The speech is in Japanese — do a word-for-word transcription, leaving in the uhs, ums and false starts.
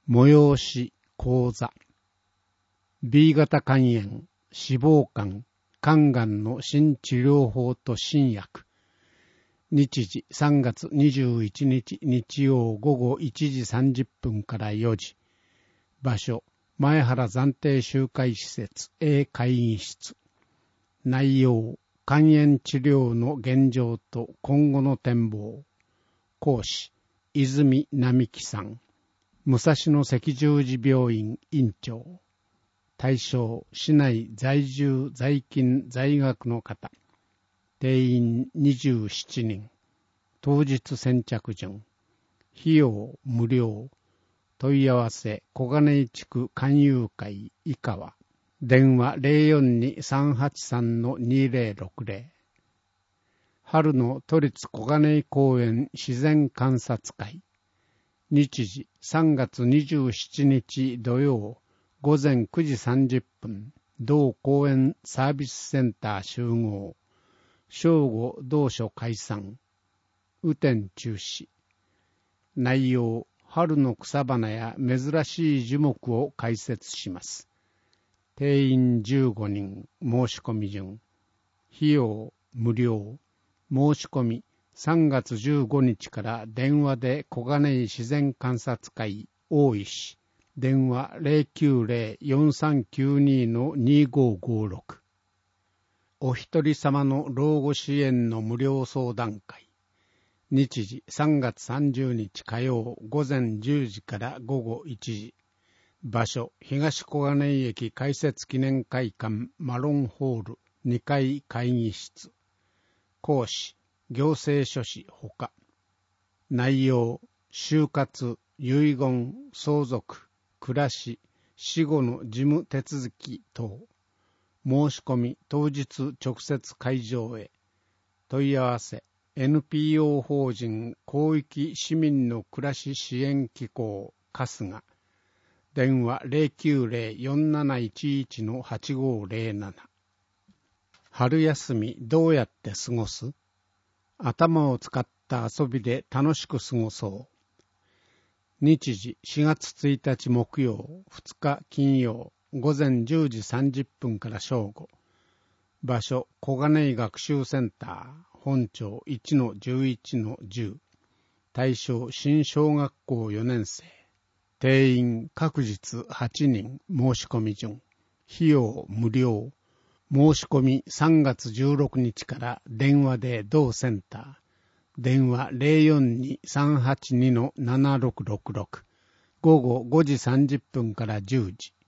催し講座 B 型肝炎、脂肪肝、肝がんの新治療法と新薬。日時さんがつにじゅういちにち日曜午後いちじさんじゅっぷんからよじ。場所、前原暫定集会施設 A 会議室。内容、肝炎治療の現状と今後の展望。講師、泉並木さん。武蔵野赤十字病院院長。対象、市内在住在勤在学の方。定員にじゅうななにん。当日先着順。費用無料。問い合わせ、小金井地区勧誘会以下は。電話 ゼロよんに さんはちさん にゼロろくゼロ。春の都立小金井公園自然観察会。日時さんがつにじゅうしちにち土曜午前くじさんじゅっぷん、同公園サービスセンター集合。正午同所解散。雨天中止。内容、春の草花や珍しい樹木を解説します。定員じゅうごにん、申し込み順。費用無料。申し込みさんがつじゅうごにちから電話で小金井自然観察会大石。電話 ゼロきゅうゼロ よんさんきゅうに にごごろく。お一人様の老後支援の無料相談会。日時さんがつさんじゅうにち火曜午前じゅうじから午後いちじ。場所、東小金井駅開設記念会館マロンホールにかい会議室。講師、行政書士ほか。内容、就活、遺言、相続、暮らし、死後の事務手続き等。申し込み当日直接会場へ。問い合わせ、エヌピーオー 法人広域市民の暮らし支援機構春日。電話 ゼロきゅうゼロ よんなないちいち はちごゼロなな。春休みどうやって過ごす？頭を使った遊びで楽しく過ごそう。日時しがつついたち木曜、ふつか金曜、午前じゅうじさんじゅっぷんから正午。場所、小金井学習センター、本町 いちのじゅういちのじゅう。対象、新小学校よねんせい。定員、各日はちにん、申し込み順。費用無料。申し込みさんがつじゅうろくにちから電話で同センター。電話 ゼロよんに さんはちに ななろくろくろく。午後ごじさんじゅっぷんからじゅうじ。